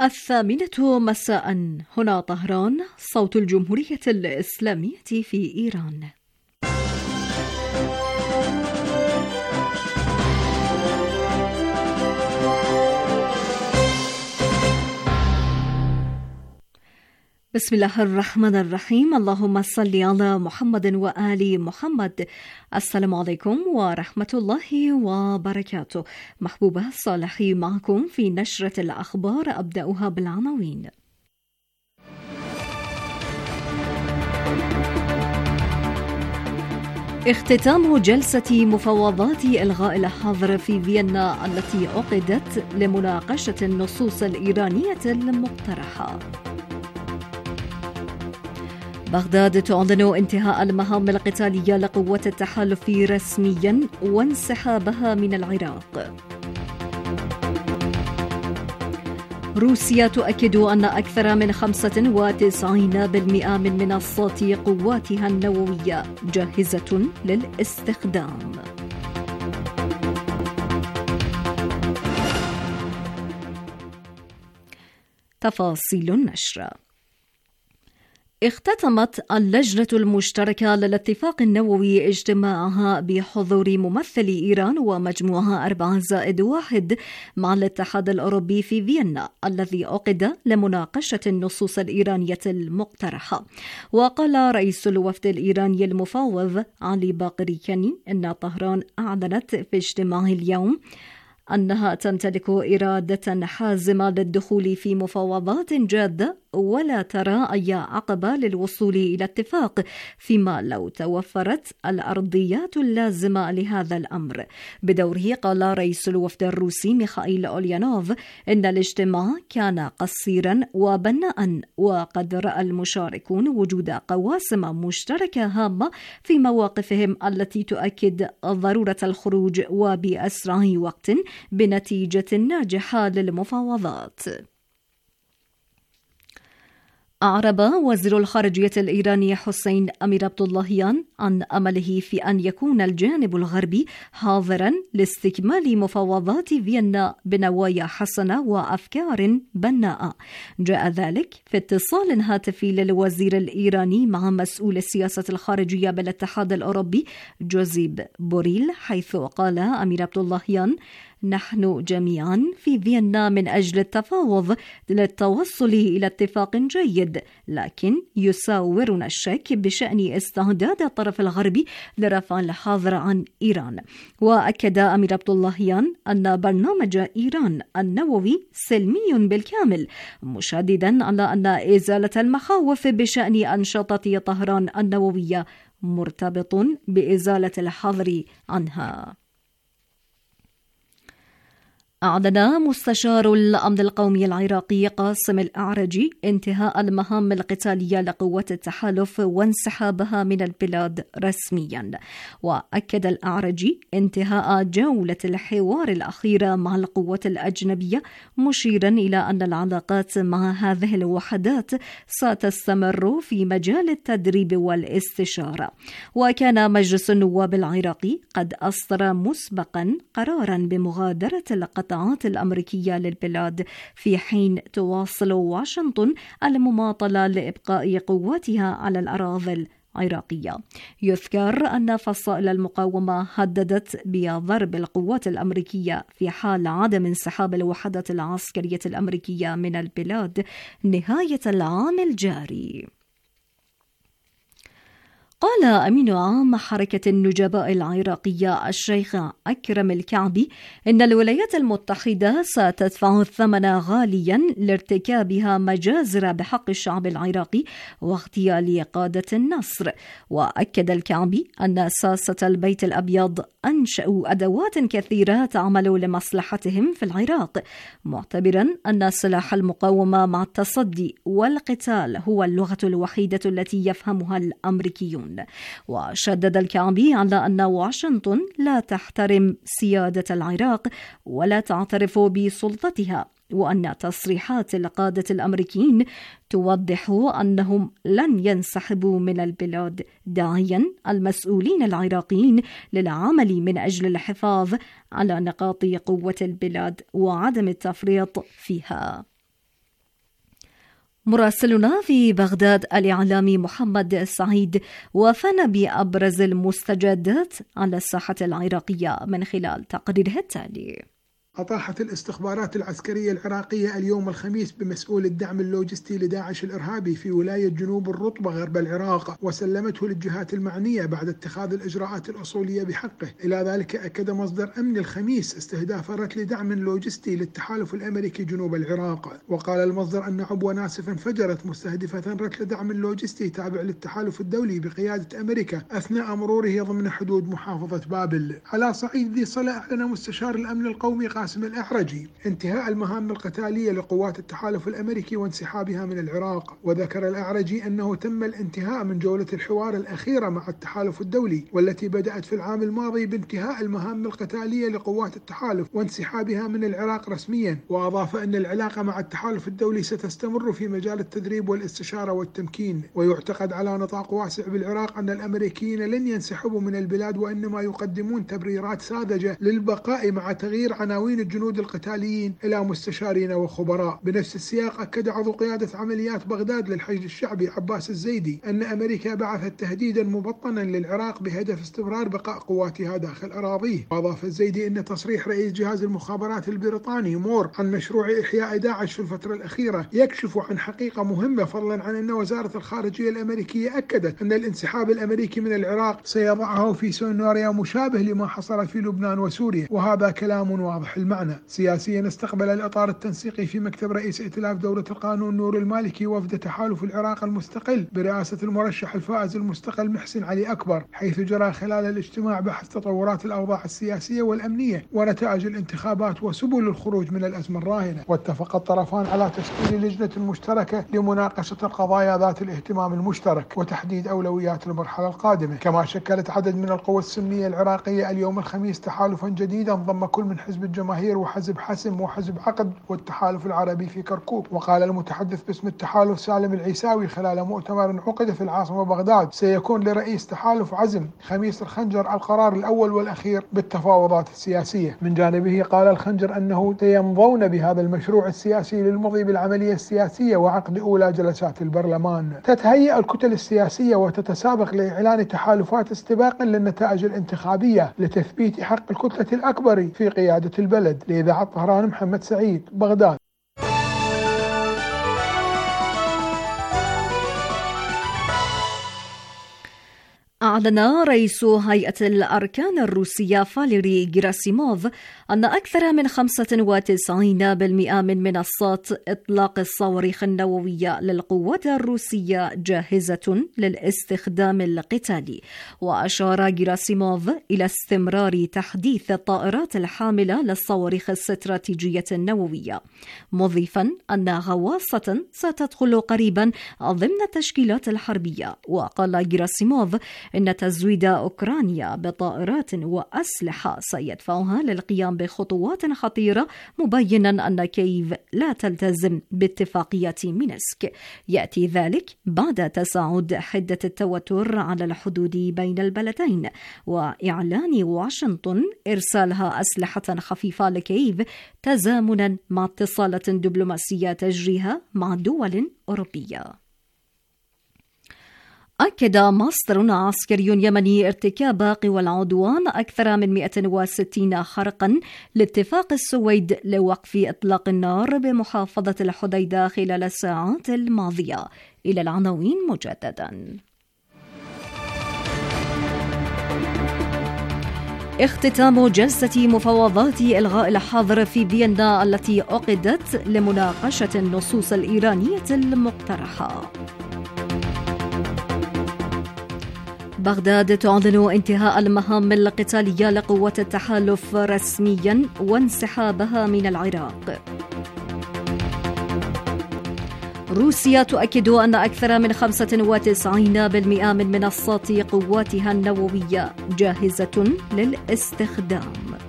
الثامنة مساء، هنا طهران، صوت الجمهورية الإسلامية في إيران. بسم الله الرحمن الرحيم. اللهم صل على محمد وآل محمد. السلام عليكم ورحمة الله وبركاته. محبوبة صالحي معكم في نشرة الأخبار، أبدأها بالعناوين. اختتام جلسة مفاوضات إلغاء الحظر في فيينا التي عقدت لمناقشة النصوص الإيرانية المقترحة. بغداد تعلن انتهاء المهام القتالية لقوة التحالف رسميا وانسحابها من العراق. روسيا تؤكد أن أكثر من 95% من منصات قواتها النووية جاهزة للاستخدام. تفاصيل النشر. اختتمت اللجنة المشتركة للاتفاق النووي اجتماعها بحضور ممثل إيران ومجموعها 4+1 مع الاتحاد الأوروبي في فيينا، الذي عقد لمناقشة النصوص الإيرانية المقترحة. وقال رئيس الوفد الإيراني المفاوض علي باقرياني إن طهران أعلنت في اجتماعه اليوم أنها تمتلك إرادة حازمة للدخول في مفاوضات جادة ولا ترى أي عقبة للوصول إلى اتفاق، فيما لو توفرت الأرضيات اللازمة لهذا الأمر. بدوره قال رئيس الوفد الروسي ميخائيل أوليانوف إن الاجتماع كان قصيرا وبناء، وقد رأى المشاركون وجود قواسم مشتركة هامة في مواقفهم التي تؤكد ضرورة الخروج وبأسرع وقت بنتيجة ناجحة للمفاوضات. أعرب وزير الخارجية الإيراني حسين أمير عبداللهيان عن أمله في أن يكون الجانب الغربي حاضرا لاستكمال مفاوضات فيينا بنوايا حسنة وأفكار بناءة. جاء ذلك في اتصال هاتفي للوزير الإيراني مع مسؤول السياسة الخارجية بالاتحاد الأوروبي جوزيب بوريل، حيث قال أمير عبداللهيان: نحن جميعا في فيينا من أجل التفاوض للتوصل إلى اتفاق جيد، لكن يساورنا الشك بشأن استعداد الطرف الغربي لرفع الحظر عن إيران. وأكد أمير عبداللهيان أن برنامج إيران النووي سلمي بالكامل، مشددا على أن إزالة المخاوف بشأن أنشطة طهران النووية مرتبط بإزالة الحظر عنها. أعلن مستشار الأمن القومي العراقي قاسم الأعرجي انتهاء المهام القتالية لقوات التحالف وانسحابها من البلاد رسميا. وأكد الأعرجي انتهاء جولة الحوار الأخيرة مع القوات الأجنبية، مشيرا إلى أن العلاقات مع هذه الوحدات ستستمر في مجال التدريب والاستشارة. وكان مجلس النواب العراقي قد أصدر مسبقا قرارا بمغادرة القطاعات الأمريكية للبلاد، في حين تواصل واشنطن المماطلة لإبقاء قواتها على الأراضي العراقية. يذكر أن فصائل المقاومة هددت بضرب القوات الأمريكية في حال عدم انسحاب الوحدات العسكرية الأمريكية من البلاد نهاية العام الجاري. قال أمين عام حركة النجباء العراقية الشيخ أكرم الكعبي إن الولايات المتحدة ستدفع الثمن غاليا لارتكابها مجازر بحق الشعب العراقي واغتيال قادة النصر. وأكد الكعبي أن ساسة البيت الأبيض أنشأوا أدوات كثيرة تعمل لمصلحتهم في العراق، معتبرا أن سلاح المقاومة مع التصدي والقتال هو اللغة الوحيدة التي يفهمها الأمريكيون. وشدد الكعبي على أن واشنطن لا تحترم سيادة العراق ولا تعترف بسلطتها، وأن تصريحات القادة الأمريكيين توضح أنهم لن ينسحبوا من البلاد، داعيا المسؤولين العراقيين للعمل من أجل الحفاظ على نقاط قوة البلاد وعدم التفريط فيها. مراسلنا في بغداد الإعلامي محمد سعيد وافانا بأبرز المستجدات على الساحة العراقية من خلال تقريره التالي. أطاحت الاستخبارات العسكرية العراقية اليوم الخميس بمسؤول الدعم اللوجستي لداعش الإرهابي في ولاية جنوب الرطبة غرب العراق، وسلمته للجهات المعنية بعد اتخاذ الإجراءات الأصولية بحقه. إلى ذلك أكد مصدر أمن الخميس استهداف رتل دعم لوجستي للتحالف الأمريكي جنوب العراق. وقال المصدر أن عبوة ناسف انفجرت مستهدفة رتل دعم لوجستي تابع للتحالف الدولي بقيادة أمريكا أثناء مروره ضمن حدود محافظة بابل. على صعيد ذي صلة، أعلن مستشار الأمن القومي قاسم الأعرجي انتهاء المهام القتالية لقوات التحالف الأمريكي وانسحابها من العراق. وذكر الأعرجي أنه تم الانتهاء من جولة الحوار الأخيرة مع التحالف الدولي، والتي بدأت في العام الماضي بانتهاء المهام القتالية لقوات التحالف وانسحابها من العراق رسميا. وأضاف أن العلاقة مع التحالف الدولي ستستمر في مجال التدريب والاستشارة والتمكين. ويعتقد على نطاق واسع بالعراق أن الأمريكيين لن ينسحبوا من البلاد، وإنما يقدمون تبريرات ساذجة للبقاء مع تغيير عناوين الجنود القتاليين إلى مستشارين وخبراء. بنفس السياق أكد عضو قيادة عمليات بغداد للحشد الشعبي عباس الزيدي أن أمريكا بعثت تهديدا مبطنا للعراق بهدف استمرار بقاء قواتها داخل أراضيه. وأضاف الزيدي أن تصريح رئيس جهاز المخابرات البريطاني مور عن مشروع إحياء داعش في الفترة الأخيرة يكشف عن حقيقة مهمة، فضلا عن أن وزارة الخارجية الأمريكية أكدت أن الانسحاب الأمريكي من العراق سيضعه في سيناريو مشابه لما حصل في لبنان وسوريا، وهذا كلام واضح المعنى. سياسيا، استقبل الإطار التنسيقي في مكتب رئيس ائتلاف دولة القانون نور المالكي وفد تحالف العراق المستقل برئاسة المرشح الفائز المستقل محسن علي أكبر، حيث جرى خلال الاجتماع بحث تطورات الأوضاع السياسية والأمنية ونتائج الانتخابات وسبل الخروج من الأزمة الراهنة. واتفق الطرفان على تشكيل لجنة مشتركة لمناقشة القضايا ذات الاهتمام المشترك وتحديد أولويات المرحلة القادمة. كما شكلت عدد من القوى السلمية العراقية اليوم الخميس تحالفا جديدا ضم كل من حزب الجماهير وحزب حسم وحزب عقد والتحالف العربي في كركوك. وقال المتحدث باسم التحالف سالم العيساوي خلال مؤتمر عقد في العاصمة بغداد: سيكون لرئيس تحالف عزم خميس الخنجر القرار الأول والأخير بالتفاوضات السياسية. من جانبه قال الخنجر أنه سيمضون بهذا المشروع السياسي للمضي بالعملية السياسية وعقد أولى جلسات البرلمان. تتهيأ الكتل السياسية وتتسابق لإعلان تحالفات استباقا للنتائج الانتخابية لتثبيت حق الكتلة الأكبر في قيادة البلد. لإذاعة طهران، محمد سعيد، بغداد. أعلن رئيس هيئة الأركان الروسية فاليري جيراسيموف أن أكثر من 95% من منصات إطلاق الصواريخ النووية للقوات الروسية جاهزة للاستخدام القتالي. وأشار جيراسيموف إلى استمرار تحديث الطائرات الحاملة للصواريخ الاستراتيجية النووية، مضيفا أن غواصة ستدخل قريبا ضمن التشكيلات الحربية. وقال جيراسيموف إن تزويد أوكرانيا بطائرات وأسلحة سيدفعها للقيام بخطوات خطيرة، مبينا أن كييف لا تلتزم باتفاقية مينسك. يأتي ذلك بعد تصاعد حدة التوتر على الحدود بين البلدين وإعلان واشنطن إرسالها أسلحة خفيفة لكييف تزامنا مع اتصالات دبلوماسية تجريها مع دول أوروبية. أكد مصدر عسكري يمني ارتكاب قوى العدوان أكثر من 160 خرقا لاتفاق السويد لوقف إطلاق النار بمحافظة الحديدة خلال الساعات الماضية. إلى العناوين مجددا. اختتام جلسة مفاوضات إلغاء الحظر في فيينا التي عقدت لمناقشة النصوص الإيرانية المقترحة. بغداد تعلن انتهاء المهام القتالية لقوات التحالف رسميا وانسحابها من العراق. روسيا تؤكد أن أكثر من 95% من منصات قواتها النووية جاهزة للاستخدام.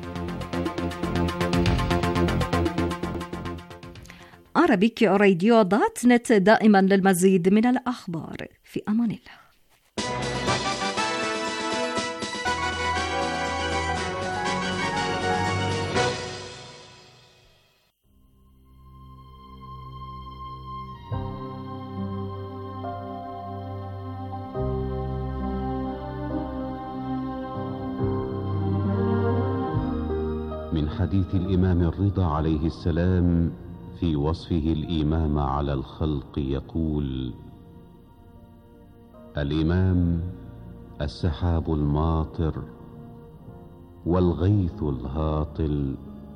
Arabic-radio.net دائما للمزيد من الأخبار. في أمان الله. من حديث الإمام الرضا عليه السلام في وصفه الإمام على الخلق يقول: الإمام السحاب الماطر والغيث الهاطل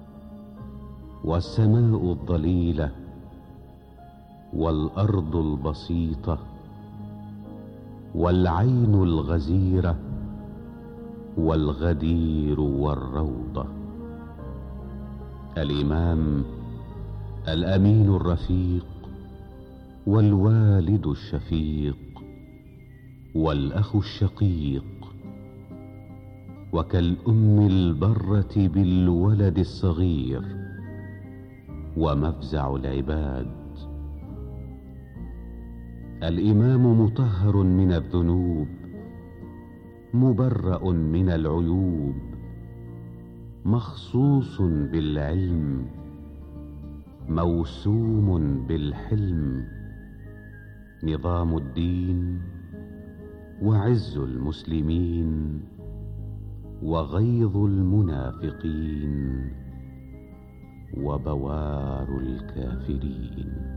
والسماء الضليلة والأرض البسيطة والعين الغزيرة والغدير والروضة. الإمام الأمين الرفيق والوالد الشفيق والأخ الشقيق، وكالأم البرة بالولد الصغير ومفزع العباد. الإمام مطهر من الذنوب مبرأ من العيوب، مخصوص بالعلم موسوم بالحلم، نظام الدين وعز المسلمين وغيظ المنافقين وبوار الكافرين.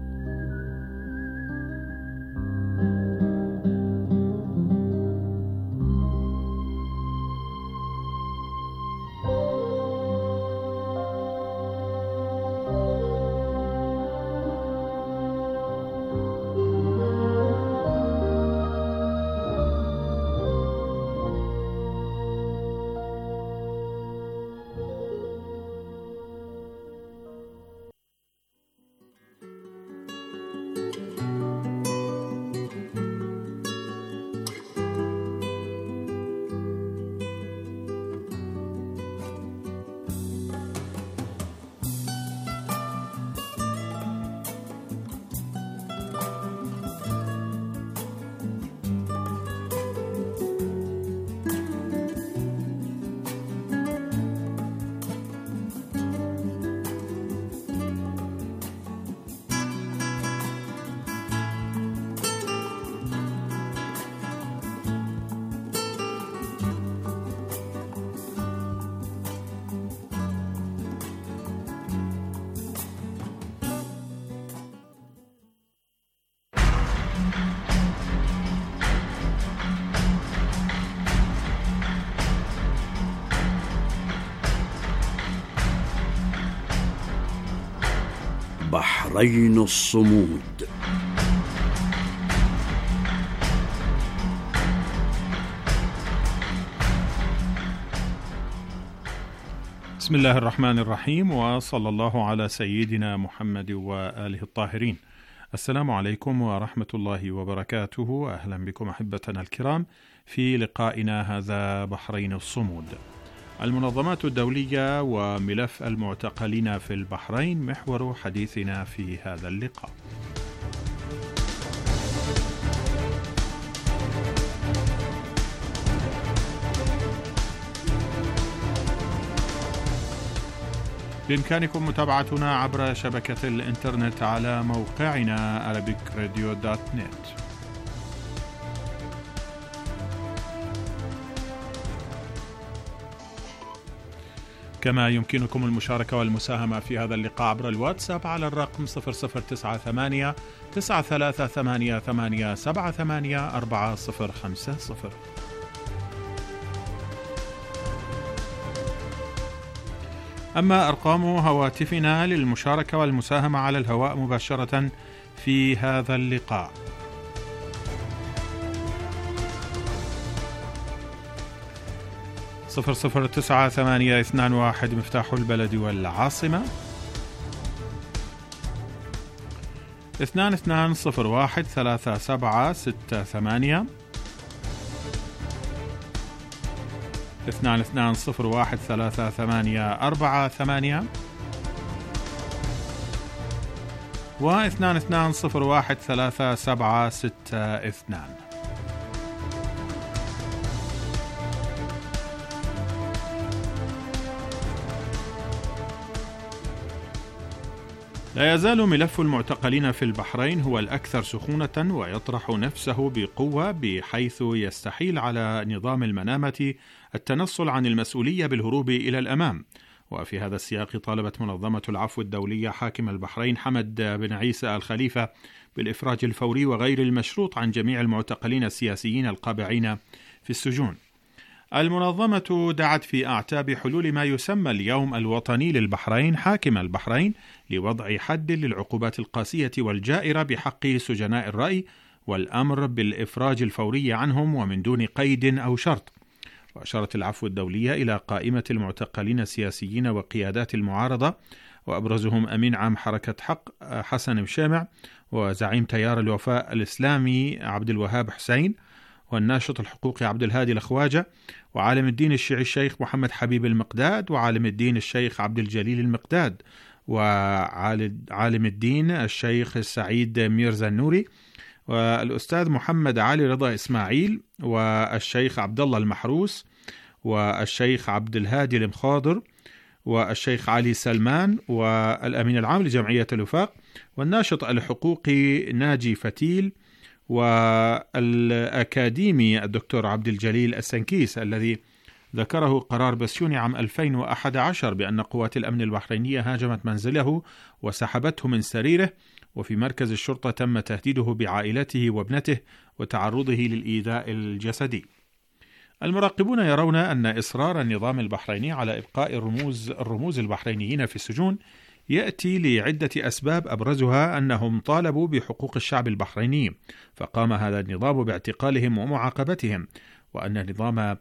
بحرين الصمود. بسم الله الرحمن الرحيم، وصلى الله على سيدنا محمد وآله الطاهرين. السلام عليكم ورحمة الله وبركاته. أهلا بكم أحبتنا الكرام في لقائنا هذا بحرين الصمود. المنظمات الدولية وملف المعتقلين في البحرين محور حديثنا في هذا اللقاء. بإمكانكم متابعتنا عبر شبكة الإنترنت على موقعنا arabicradio.net. كما يمكنكم المشاركة والمساهمة في هذا اللقاء عبر الواتساب على الرقم 0098 938 78 4050. أما أرقام هواتفنا للمشاركة والمساهمة على الهواء مباشرة في هذا اللقاء: 009821 مفتاح البلد والعاصمة، 22013768، 22013848، و 22013762. لا يزال ملف المعتقلين في البحرين هو الأكثر سخونة ويطرح نفسه بقوة، بحيث يستحيل على نظام المنامة التنصل عن المسؤولية بالهروب إلى الأمام، وفي هذا السياق طالبت منظمة العفو الدولية حاكم البحرين حمد بن عيسى الخليفة بالإفراج الفوري وغير المشروط عن جميع المعتقلين السياسيين القابعين في السجون. المنظمة دعت في أعتاب حلول ما يسمى اليوم الوطني للبحرين حاكم البحرين لوضع حد للعقوبات القاسية والجائرة بحق سجناء الرأي والأمر بالإفراج الفوري عنهم ومن دون قيد أو شرط. وأشارت العفو الدولية إلى قائمة المعتقلين السياسيين وقيادات المعارضة، وأبرزهم أمين عام حركة حق حسن مشامع، وزعيم تيار الوفاء الإسلامي عبد الوهاب حسين، والناشط الحقوقي عبد الهادي الأخواجة، وعالم الدين الشيعي الشيخ محمد حبيب المقداد، وعالم الدين الشيخ عبد الجليل المقداد، وعالم الدين الشيخ السعيد ميرزا النوري، والأستاذ محمد علي رضا إسماعيل، والشيخ عبد الله المحروس، والشيخ عبد الهادي المخاضر، والشيخ علي سلمان، والأمين العام لجمعية الوفاق، والناشط الحقوقي ناجي فتيل، والأكاديمي الدكتور عبد الجليل السنكيس الذي ذكره قرار بسيوني عام 2011 بأن قوات الأمن البحرينية هاجمت منزله وسحبته من سريره، وفي مركز الشرطة تم تهديده بعائلته وابنته وتعرضه للإيذاء الجسدي. المراقبون يرون أن إصرار النظام البحريني على إبقاء الرموز البحرينيين في السجون يأتي لعدة أسباب، أبرزها أنهم طالبوا بحقوق الشعب البحريني، فقام هذا النظام باعتقالهم ومعاقبتهم، وأن النظام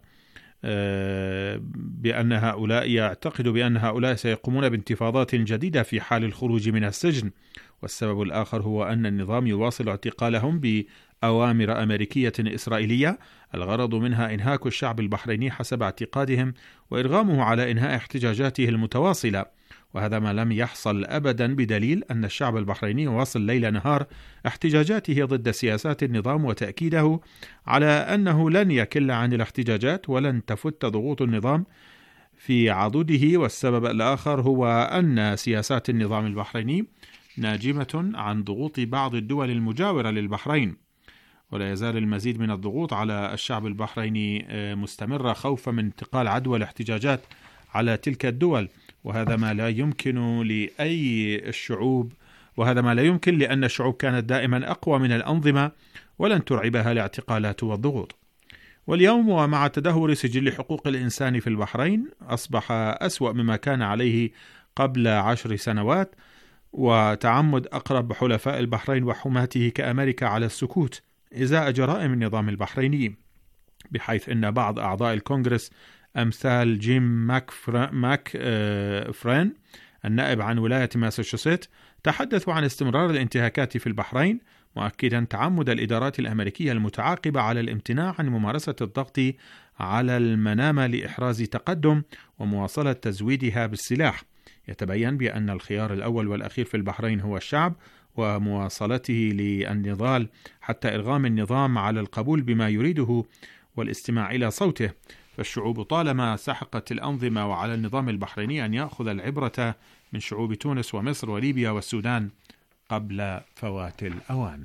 بأن هؤلاء يعتقد بأن هؤلاء سيقومون بانتفاضات جديدة في حال الخروج من السجن. والسبب الآخر هو أن النظام يواصل اعتقالهم بأوامر أمريكية إسرائيلية الغرض منها إنهاك الشعب البحريني حسب اعتقادهم وإرغامه على إنهاء احتجاجاته المتواصلة، وهذا ما لم يحصل أبدا، بدليل أن الشعب البحريني يواصل ليل نهار احتجاجاته ضد سياسات النظام وتأكيده على أنه لن يكل عن الاحتجاجات ولن تفت ضغوط النظام في عضده. والسبب الآخر هو أن سياسات النظام البحريني ناجمة عن ضغوط بعض الدول المجاورة للبحرين، ولا يزال المزيد من الضغوط على الشعب البحريني مستمرة خوفا من انتقال عدوى الاحتجاجات على تلك الدول، وهذا ما لا يمكن لأي الشعوب، وهذا ما لا يمكن لأن الشعوب كانت دائما أقوى من الأنظمة ولن ترعبها الاعتقالات والضغوط. واليوم ومع تدهور سجل حقوق الإنسان في البحرين أصبح أسوأ مما كان عليه قبل 10 سنوات، وتعمد أقرب حلفاء البحرين وحماته كأمريكا على السكوت إزاء جرائم النظام البحريني، بحيث أن بعض أعضاء الكونغرس أمثال جيم ماكفرين النائب عن ولاية ماساتشوستس تحدثوا عن استمرار الانتهاكات في البحرين، مؤكدا تعمد الإدارات الأمريكية المتعاقبة على الامتناع عن ممارسة الضغط على المنامة لإحراز تقدم ومواصلة تزويدها بالسلاح. يتبين بأن الخيار الأول والأخير في البحرين هو الشعب ومواصلته للنضال حتى إرغام النظام على القبول بما يريده والاستماع إلى صوته، فالشعوب طالما سحقت الأنظمة، وعلى النظام البحريني أن يأخذ العبرة من شعوب تونس ومصر وليبيا والسودان قبل فوات الأوان.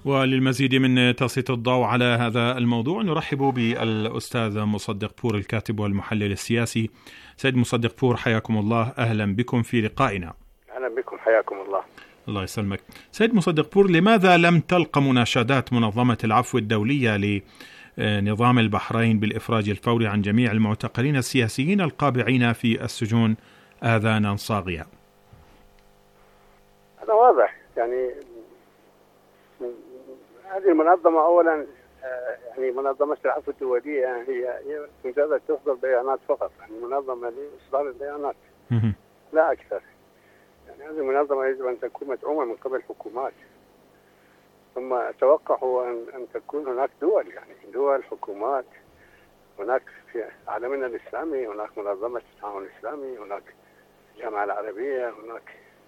وللمزيد من تسليط الضوء على هذا الموضوع نرحب بالأستاذ مصدق بور الكاتب والمحلل السياسي. سيد مصدق بور، حياكم الله، أهلا بكم في لقائنا. أهلا بكم، حياكم الله. الله يسلمك. سيد مصدق بور، لماذا لم تلقى مناشدات منظمة العفو الدولية لنظام البحرين بالإفراج الفوري عن جميع المعتقلين السياسيين القابعين في السجون آذانا صاغية؟ هذا واضح، يعني هذه المنظمة أولا يعني منظمة العفو الدولية هي مجرد تصدر بيانات فقط، يعني منظمة لإصدار البيانات لا أكثر. يعني هذه المنظمة يجب أن تكون مدعومة من قبل الحكومات، ثم أتوقع هو أن تكون هناك دول، يعني دول، حكومات. هناك في عالمنا الإسلامي هناك منظمة التعاون الإسلامي، هناك الجامعة العربية، هناك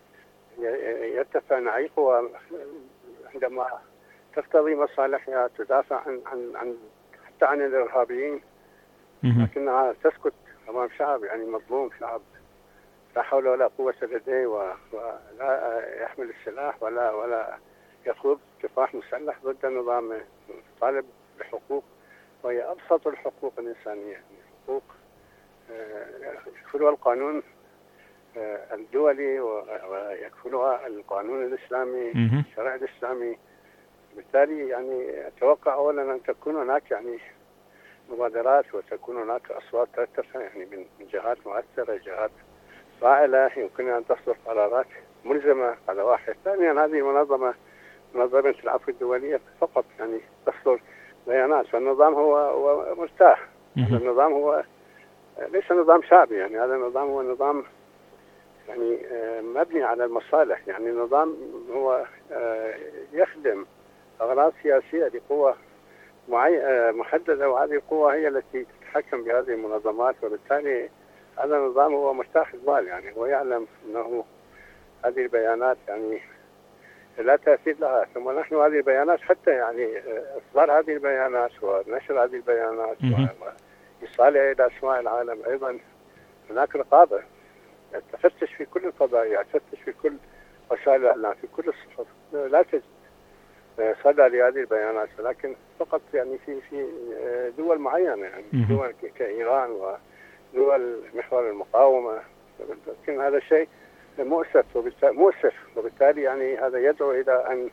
يرتفع نعيقها عندما تقتضي مصالحها، تدافع عن حتى عن الإرهابيين، لكنها تسكت أمام شعب يعني مظلوم، شعب لا حول ولا قوة لديه ولا يحمل السلاح ولا يخوض كفاح مسلح ضد النظام، طالب بحقوق وهي أبسط الحقوق الإنسانية، حقوق يكفلها القانون الدولي ويكفلها القانون الإسلامي، الشرع الإسلامي. بالتالي يعني أتوقع أولا أن تكون هناك يعني مبادرات وتكون هناك أصوات ترتفع يعني من جهات مؤثرة، جهات فاعلة يمكن أن تصدر قرارات ملزمة. هذا واحد. ثانيا، هذه منظمة العفو الدولية فقط يعني تصدر بيانات، فالنظام هو مرتاح. هذا النظام هو ليس نظام شعبي، يعني هذا النظام هو نظام يعني مبني على المصالح، يعني نظام هو يخدم أغراض سياسية لقوة محددة، وهذه القوة هي التي تتحكم بهذه المنظمات، وبالتالي هذا النظام هو مرتاح البال، يعني هو يعلم أنه هذه البيانات يعني لا تأثير لها. ثم نحن هذه البيانات حتى يعني إصدار هذه البيانات ونشر هذه البيانات وإيصالها إلى أسماء العالم، أيضا هناك رقابة تفتش في كل القضايا، تفتش في كل وسائل الإعلام، في كل الصحف، لا تجد صدى لهذه البيانات، ولكن فقط يعني في دول معينة، يعني دول كإيران ودول محور المقاومة. لكن هذا شيء مؤسف، وبالتالي يعني هذا يدعو إلى أن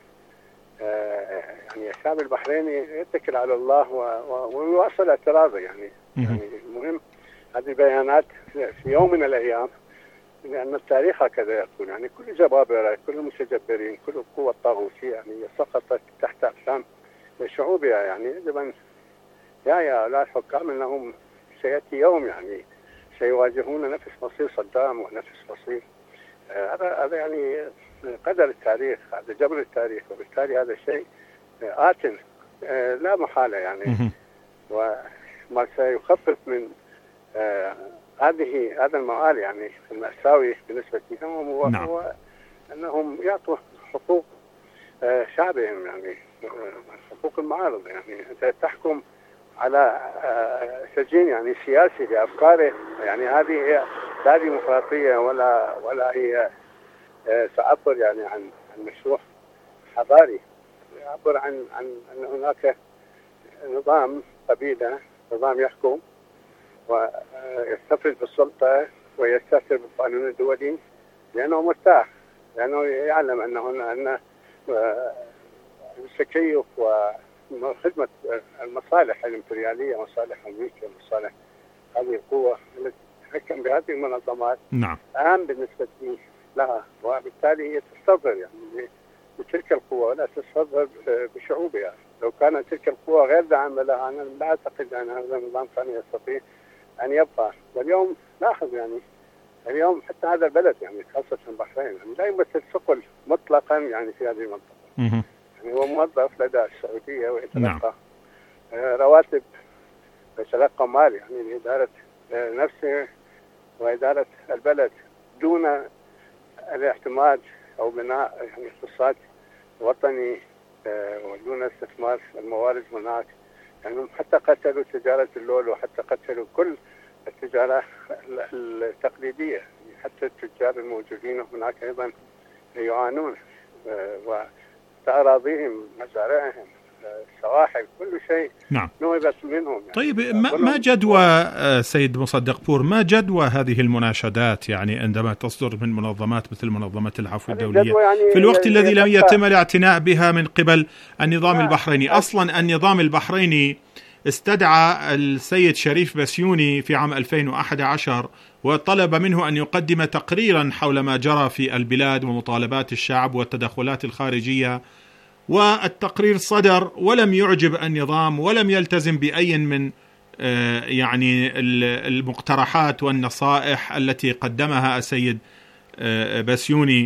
يعني الشعب البحريني يتكل على الله ويواصل اعتراضه. يعني المهم هذه البيانات في يوم من الأيام، لأن التاريخ هكذا يقول، يعني كل الجبابرة، كل المتجبرين، كل القوى الطاغوتية يعني سقطت تحت أقدام شعوبها. يعني يجب أن يا هؤلاء الحكام أنهم سيأتي يوم يعني سيواجهون نفس مصير صدام ونفس مصير هذا يعني قدر التاريخ، هذا جبر التاريخ، وبالتالي هذا شيء آت لا محالة يعني، وما سيخفف من هذا المآل يعني المأساوي بالنسبة لهم هو أنهم يعطوا حقوق شعبهم، يعني حقوق المعارض. يعني أنت تحكم على سجين يعني سياسي لأفكاره، يعني هذه هي لا ديمقراطية ولا هي تعبر يعني عن مشروع حضاري، يعبر عن أن هناك نظام قبيلة، نظام يحكم ويستفرد بالسلطة ويستأثر بالقانون الدولي لأنه مرتاح، لأنه يعلم أن التكيف وخدمة المصالح الإمبريالية، مصالح أمريكا، مصالح هذه القوة التي تتحكم بهذه المنظمات أهم بالنسبة لها، وبالتالي هي تستظهر يعني بتلك القوة ولا تستظهر بشعوبها. لو كانت تلك القوة غير داعمة لها أنا لا أعتقد أن هذا النظام كان يستطيع أن يبقى. واليوم لاحظ يعني اليوم حتى هذا البلد يعني خاصة البحرين يعني لا يمثل ثقل مطلقا يعني في هذه المنطقة. يعني هو موظف لدى السعودية ويتلقى رواتب ويتلقى مال يعني لإدارة نفسه وإدارة البلد دون الاعتماد أو بناء يعني اقتصاد وطني ودون استثمار الموارد هناك. يعني حتى قتلوا تجارة اللول وحتى قتلوا كل التجارة التقليدية، حتى التجار الموجودين هناك أيضا يعانون حتى أراضيهم، مزارعهم، السواحل، كل شيء نعم نهبت منهم يعني. طيب ما جدوى سيد مصدق بور، ما جدوى هذه المناشدات يعني عندما تصدر من منظمات مثل منظمة العفو الدولية يعني في الوقت الذي لم يتم الاعتناء بها من قبل النظام البحريني؟ أصلا النظام البحريني استدعى السيد شريف بسيوني في عام 2011 وطلب منه أن يقدم تقريرا حول ما جرى في البلاد ومطالبات الشعب والتدخلات الخارجية، والتقرير صدر ولم يعجب النظام ولم يلتزم بأي من يعني المقترحات والنصائح التي قدمها السيد بسيوني.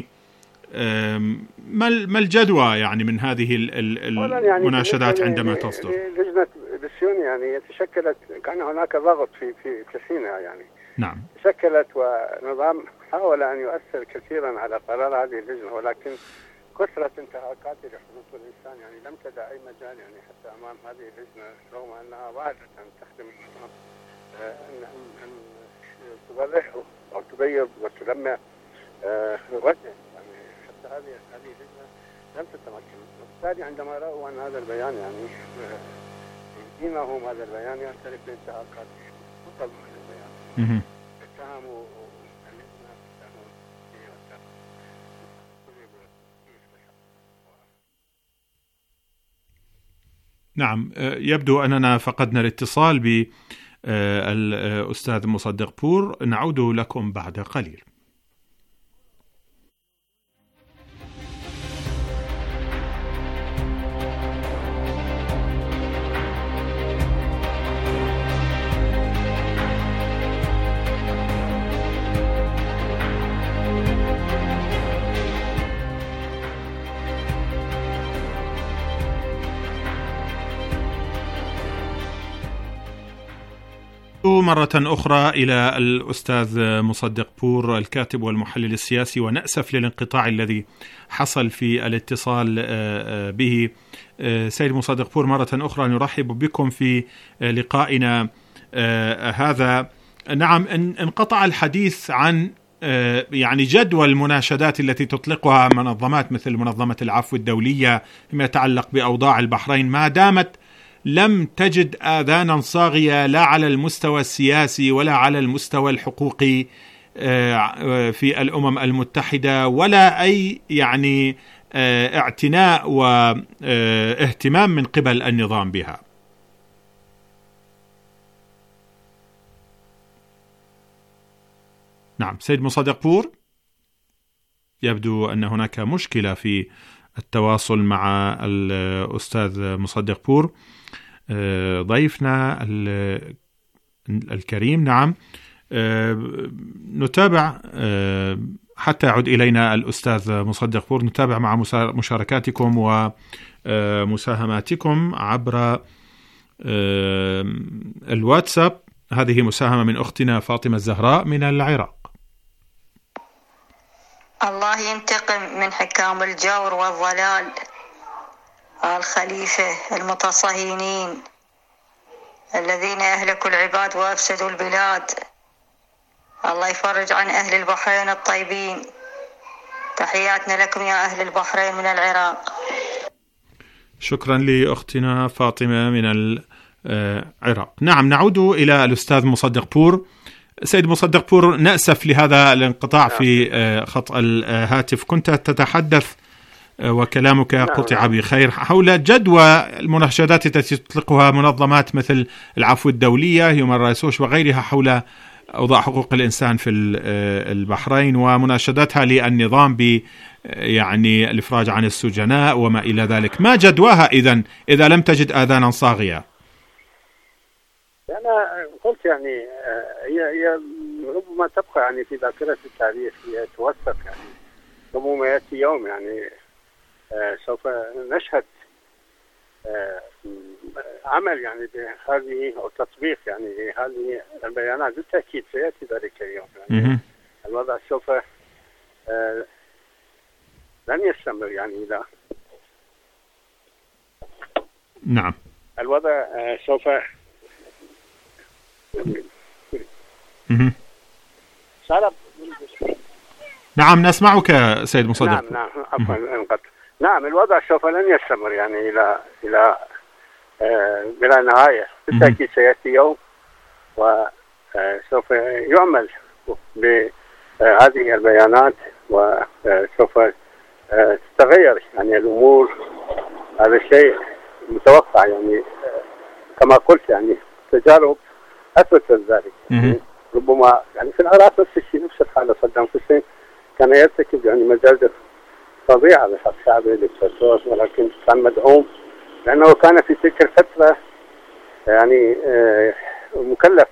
ما الجدوى يعني من هذه المناشدات عندما تصدر؟ لجنة بسيوني يعني تشكلت، كان هناك ضغط في سيناء يعني. نعم. تشكلت ونظام حاول أن يؤثر كثيرا على قرار هذه اللجنة، ولكن كثرة انتهاكات لحقوق الإنسان يعني لم تدع أي مجال يعني حتى أمام هذه اللجنة، رغم أنها وعدت أن تخدم النظام أن تبرئ أو تبيض وتلمع وجه يعني. حتى هذه اللجنة لم تتمكن، وبالتالي عندما رأوا أن هذا البيان يعني دينهم هذا البيان يعترف بانتهاكات مطلق البيان، اتهموا اللجنة نعم. يبدو أننا فقدنا الاتصال بالأستاذ مصدق بور، نعود لكم بعد قليل. مرة أخرى إلى الأستاذ مصدق بور الكاتب والمحلل السياسي، ونأسف للانقطاع الذي حصل في الاتصال به. سيد مصدق بور مرة أخرى نرحب بكم في لقائنا هذا. نعم، انقطع الحديث عن يعني جدوى المناشدات التي تطلقها منظمات مثل منظمة العفو الدولية فيما يتعلق بأوضاع البحرين، ما دامت لم تجد آذانا صاغية لا على المستوى السياسي ولا على المستوى الحقوقي في الأمم المتحدة، ولا أي يعني اعتناء واهتمام من قبل النظام بها. نعم سيد مصدق بور، يبدو أن هناك مشكلة في التواصل مع الأستاذ مصدق بور ضيفنا الكريم. نعم، نتابع حتى يعود إلينا الأستاذ مصدق بور، نتابع مع مشاركاتكم ومساهماتكم عبر الواتساب. هذه مساهمة من أختنا فاطمة الزهراء من العراق. الله ينتقم من حكام الجور والضلال، الخليفة المتصهينين الذين أهلكوا العباد وأفسدوا البلاد. الله يفرج عن أهل البحرين الطيبين. تحياتنا لكم يا أهل البحرين من العراق. شكرا لأختنا فاطمة من العراق. نعم، نعود إلى الأستاذ مصدق بور. سيد مصدق بور، نأسف لهذا الانقطاع في خط الهاتف. كنت تتحدث وكلامك قطع بخير حول جدوى المناشدات التي تطلقها منظمات مثل العفو الدولية، هيومان رايتس ووتش وغيرها حول أوضاع حقوق الإنسان في البحرين، ومناشدتها للنظام ب يعني الإفراج عن السجناء وما إلى ذلك. ما جدواها إذا لم تجد آذانا صاغية؟ أنا قلت يعني هي ربما تبقى يعني في ذاكرة التاريخ، هي توثق يعني ربما يأتي يوم يعني سوف نشهد عمل يعني بهذه أو تطبيق يعني هذه البيانات. بالتأكيد سيأتي ذلك اليوم يعني الوضع سوف لن يستمر يعني إلى نعم الوضع سوف نعم نسمعك سيد مصدق. نعم عفوا انقطع. نعم، الوضع سوف لن يستمر يعني إلى بلا نهاية. بالتأكيد سيأتي يوم وسوف يعمل بهذه البيانات وسوف تتغير يعني الأمور. هذا الشيء متوقع يعني كما قلت يعني تجارب أثبتت ذلك. ربما يعني في العراق نفس الشيء، نفس الحالة. صدام حسين كان يرتكب يعني مجازر فظيعة بحق شعبه للدكتور، ولكن كان مدعوم لأنه كان في تلك الفترة يعني مكلف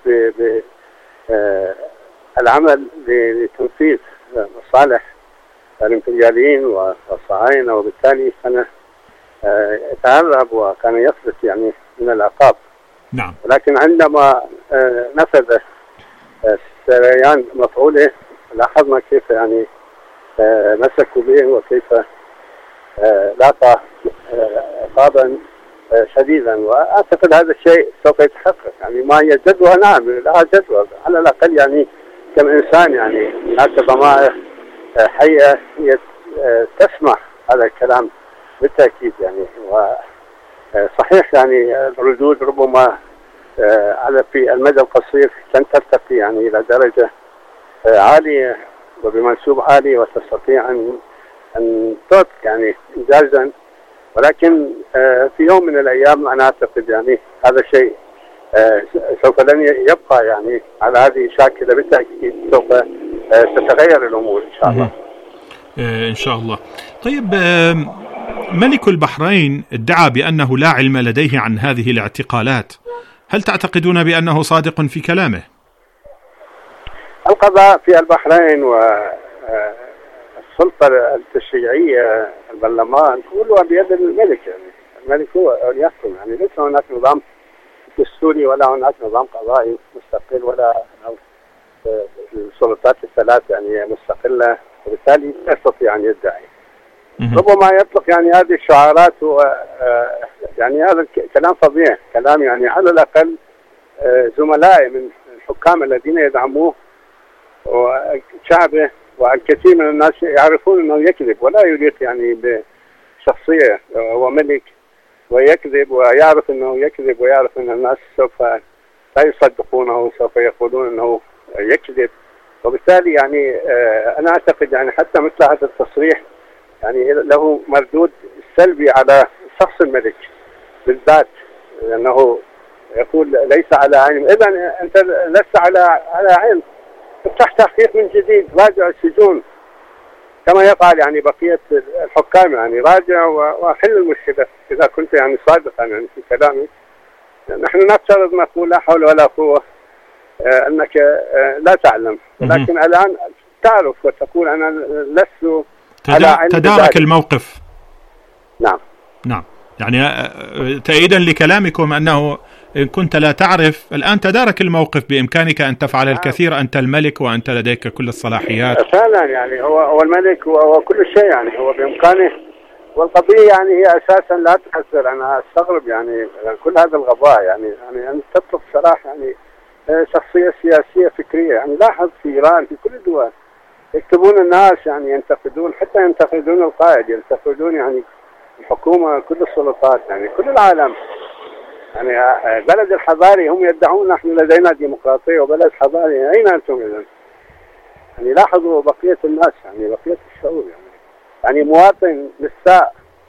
بالعمل لتنفيذ مصالح الإمبرياليين والصهاينة، وبالتالي كان يتهرب وكان يفلت يعني من العقاب. نعم. ولكن عندما نفذ سريان مفعوله لاحظنا كيف يعني مسكوا به وكيف لاقى عقابا شديدا. واعتقد هذا الشيء سوف يتحقق. يعني ما هي جدوى؟ نعم لا جدوى، على الاقل يعني كم انسان يعني هناك ضمائر حيه تسمح هذا الكلام بالتاكيد يعني. وصحيح يعني الردود ربما على في المدى القصير لن ترتقي يعني الى درجه عاليه وبمنسوب عالي وتستطيع ان تعطي يعني انجازا، ولكن في يوم من الايام انا اعتقد يعني هذا الشيء سوف لن يبقى يعني على هذه الشاكله. بالتاكيد سوف تتغير الامور ان شاء الله. ان شاء الله. طيب، ملك البحرين ادعى بانه لا علم لديه عن هذه الاعتقالات، هل تعتقدون بانه صادق في كلامه؟ القضاء في البحرين والسلطه التشريعيه البرلمان كلها بيد الملك. يعني الملك هو يحكم، يعني ليس هناك نظام دستوري ولا هناك نظام قضائي مستقل ولا السلطات الثلاث يعني مستقله، وبالتالي لا يستطيع ان يدعي. ربما يطلق يعني هذه الشعارات يعني هذا كلام فظيع، كلام يعني على الاقل زملائي من الحكام الذين يدعموه وشعبه والكثير من الناس يعرفون انه يكذب ولا يليق يعني بشخصيه. هو ملك ويكذب ويعرف انه يكذب ويعرف ان الناس سوف لا يصدقونه وسوف يقولون انه يكذب. وبالتالي يعني انا اعتقد يعني حتى مثل هذا التصريح يعني له مردود سلبي على شخص الملك بالذات، لانه يقول ليس على علم. اذا انت لست على علم، افتح تحقيق من جديد، راجع السجون كما يفعل يعني بقية الحكام. يعني راجع وحل المشكلة إذا كنت يعني صادقا يعني في كلامي. نحن نفترض نقول لا حول ولا قوة أنك لا تعلم، لكن الآن تعرف وتقول أنا لست على علم. تدارك الموقف. نعم يعني تأييدا لكلامكم أنه إن كنت لا تعرف الآن تدارك الموقف، بإمكانك أن تفعل الكثير، أنت الملك وأنت لديك كل الصلاحيات. فعلا يعني هو الملك وكل شيء يعني هو بإمكانه. والقضية يعني هي أساسا لا تحسر. أنا أستغرب يعني كل هذا الغباء يعني أن تطلق صراحة يعني شخصية سياسية فكرية. يعني لاحظ في إيران في كل الدول يكتبون الناس يعني ينتقدون، حتى ينتقدون القائد، ينتقدون يعني الحكومة، كل السلطات، يعني كل العالم. يعني بلد الحضاري هم يدعون نحن لدينا ديمقراطية وبلد حضاري، أين أنتم إذن؟ يعني لاحظوا بقية الناس يعني بقية الشعوب يعني مواطن للساء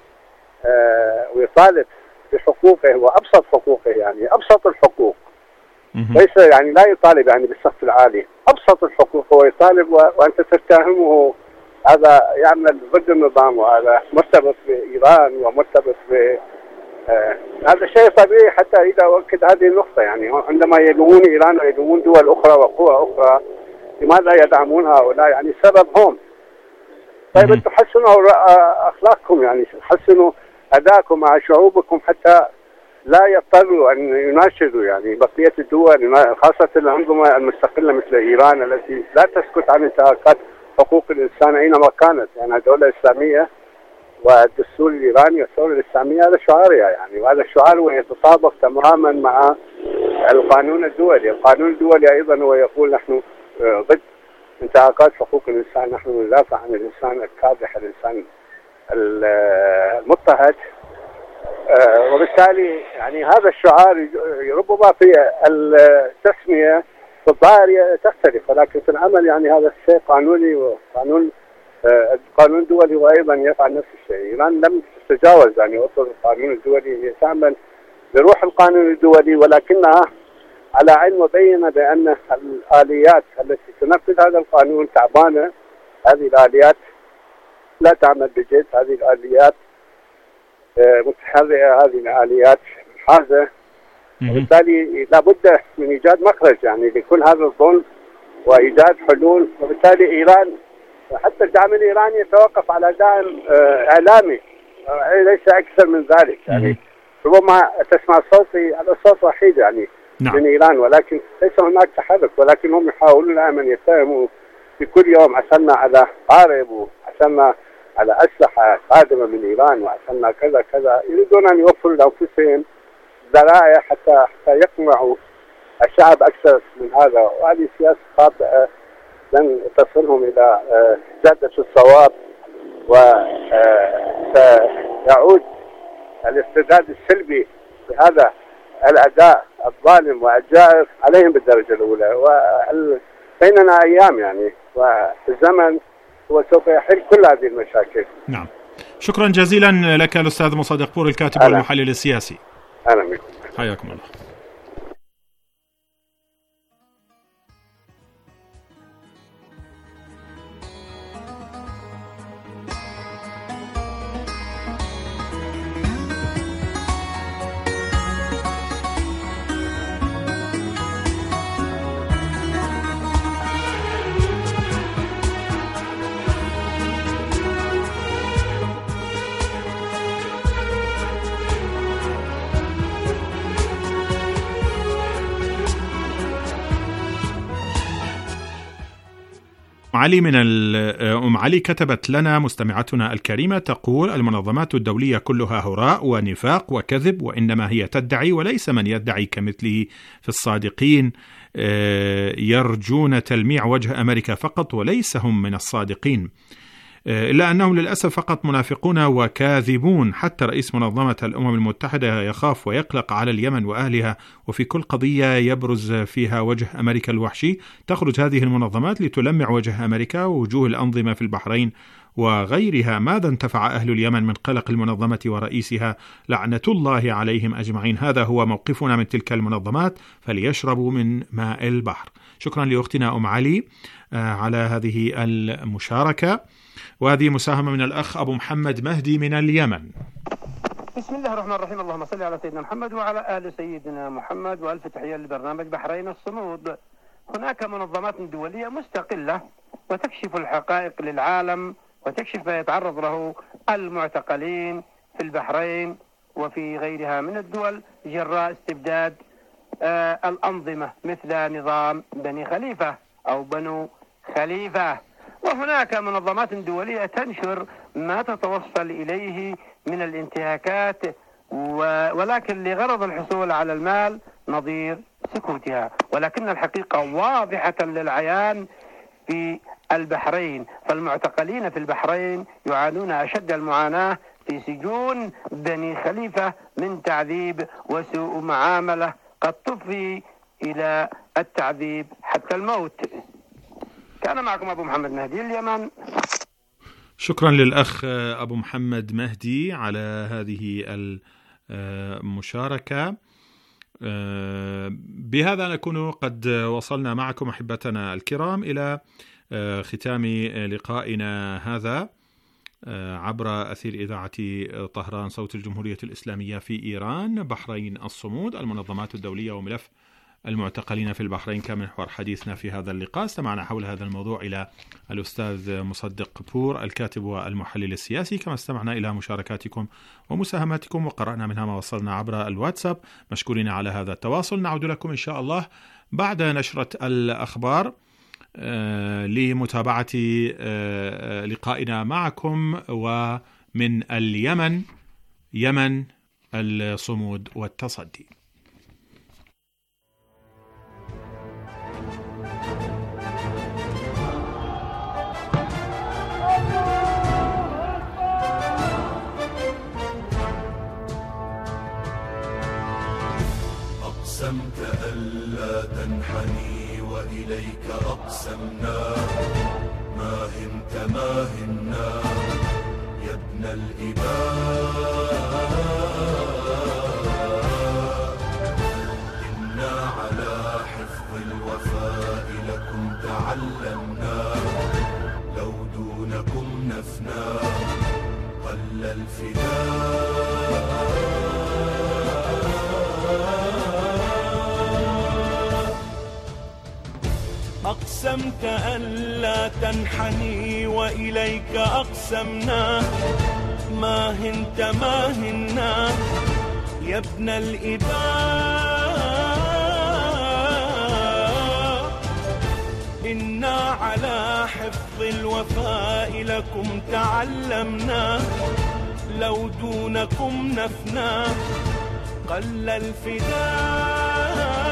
ويطالب بحقوقه وأبسط حقوقه، يعني أبسط الحقوق، ليس يعني لا يطالب يعني بالسقف العالي، أبسط الحقوق هو يطالب وأنت تتهمه هذا يعمل ضد النظام، وهذا مرتبط بإيران ومرتبط ب هذا شيء طبيعي. حتى إذا أؤكد هذه النقطة يعني عندما يلومون إيران ويلومون دول أخرى وقوى أخرى لماذا يدعمون هؤلاء؟ يعني السبب هم. طيب أنتم حسنوا أخلاقكم، يعني حسنوا أداءكم مع شعوبكم حتى لا يضطروا أن يناشدوا يعني بقية الدول، خاصة الأنظمة المستقلة مثل إيران التي لا تسكت عن انتهاكات حقوق الإنسان أينما كانت. يعني الدولة الإسلامية والدستور الإيراني والثورة الإسلامية هذا شعارها يعني، وهذا الشعار هو يتطابق تماما مع القانون الدولي. القانون الدولي أيضا هو يقول نحن ضد انتهاكات حقوق الإنسان، نحن ندافع عن الإنسان الكادح، الإنسان المضطهد. وبالتالي يعني هذا الشعار ربما في التسمية في الظاهر تختلف، ولكن في العمل يعني هذا الشيء قانوني، وقانون القانون الدولي وأيضا يفعل نفس الشيء. إيران لم تتجاوز يعني أصل القانون الدولي، هي تعمل بروح القانون الدولي، ولكنها على علم وبينة بأن الآليات التي تنفذ هذا القانون تعبانة. هذه الآليات لا تعمل بجد، هذه الآليات متحرئة، هذه الآليات حازة، وبالتالي لابد من إيجاد مخرج يعني لكل هذا الظلم وإيجاد حلول. وبالتالي إيران حتى الدعم الإيراني يتوقف على دعم إعلامي ليس أكثر من ذلك. يعني ربما تسمع صوتي على صوت وحيد يعني من إيران، ولكن ليس هناك تحرك، ولكن هم يحاولون أن يتهموا في كل يوم عثرنا على قارب وعثرنا على أسلحة قادمة من إيران وعثرنا كذا كذا. يريدون أن يوفروا لأنفسهم ذرائع حتى يقنعوا الشعب أكثر من هذا، وهذه سياسة خاطئة لن تصلهم إلى جادة الصواب، وسيعود الاستعداد السلبي بهذا الأداء الظالم والجائر عليهم بالدرجة الأولى. وبيننا أيام يعني، والزمن هو سوف يحل كل هذه المشاكل. نعم، شكرا جزيلا لك الأستاذ مصدق بور الكاتب والمحلل السياسي. أهلا بكم، حياكم الله. أم علي كتبت لنا مستمعتنا الكريمة تقول: المنظمات الدولية كلها هراء ونفاق وكذب، وإنما هي تدعي وليس من يدعي كمثله في الصادقين. يرجون تلميع وجه أمريكا فقط وليس هم من الصادقين، إلا أنهم للأسف فقط منافقون وكاذبون. حتى رئيس منظمة الأمم المتحدة يخاف ويقلق على اليمن وأهلها، وفي كل قضية يبرز فيها وجه أمريكا الوحشي تخرج هذه المنظمات لتلمع وجه أمريكا ووجوه الأنظمة في البحرين وغيرها. ماذا انتفع أهل اليمن من قلق المنظمة ورئيسها؟ لعنة الله عليهم أجمعين. هذا هو موقفنا من تلك المنظمات، فليشربوا من ماء البحر. شكرا لأختنا أم علي على هذه المشاركة. وهذه مساهمة من الأخ أبو محمد مهدي من اليمن. بسم الله الرحمن الرحيم، اللهم صل على سيدنا محمد وعلى آل سيدنا محمد، وألف تحية لبرنامج بحرين الصمود. هناك منظمات دولية مستقلة وتكشف الحقائق للعالم وتكشف ما يتعرض له المعتقلين في البحرين وفي غيرها من الدول جراء استبداد الأنظمة مثل نظام بني خليفة أو بنو خليفة. وهناك منظمات دولية تنشر ما تتوصل إليه من الانتهاكات، ولكن لغرض الحصول على المال نظير سكوتها. ولكن الحقيقة واضحة للعيان في البحرين، فالمعتقلين في البحرين يعانون أشد المعاناة في سجون بني خليفة من تعذيب وسوء معاملة قد تفضي إلى التعذيب حتى الموت. كان معكم أبو محمد مهدي اليمن. شكرا للأخ أبو محمد مهدي على هذه المشاركة. بهذا نكون قد وصلنا معكم أحبتنا الكرام إلى ختام لقائنا هذا عبر أثير إذاعة طهران صوت الجمهورية الإسلامية في إيران. بحرين الصمود، المنظمات الدولية وملف المعتقلين في البحرين كمحور حديثنا في هذا اللقاء. استمعنا حول هذا الموضوع إلى الأستاذ مصدق بور الكاتب والمحلل السياسي، كما استمعنا إلى مشاركاتكم ومساهماتكم وقرأنا منها ما وصلنا عبر الواتساب. مشكورين على هذا التواصل. نعود لكم إن شاء الله بعد نشرة الأخبار لمتابعة لقائنا معكم. ومن اليمن، يمن الصمود والتصدي. أقسمت ألا تنحني وإليك أقسمنا ما هنا يا ابن الإباء إنا على حفظ الوفاء لكم تعلمنا لو دونكم نفنا قل الفداء أقسمت ألا تنحني وإليك أقسمنا ما هنا يا ابن الإباء إنا على حفظ الوفاء لكم تعلمنا لو دونكم نفنا قل الفداء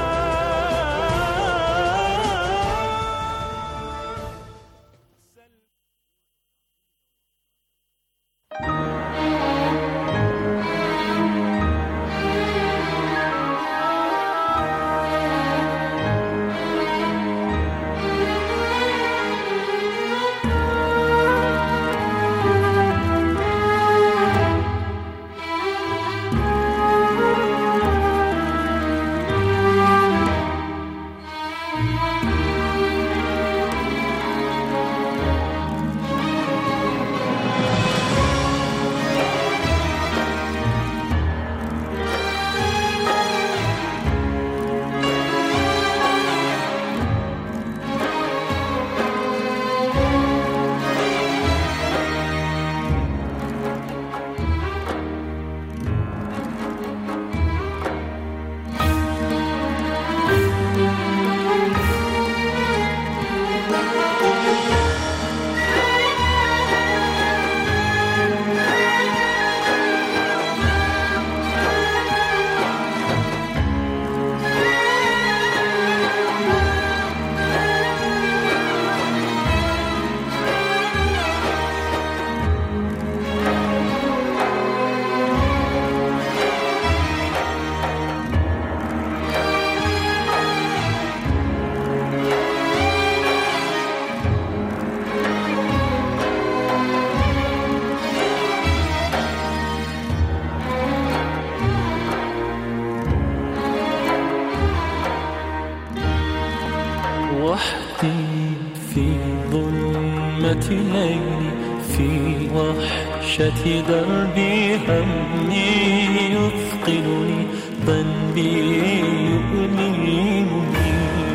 ليلي في وحشة دربي همي يثقلني ذنبي يؤلمني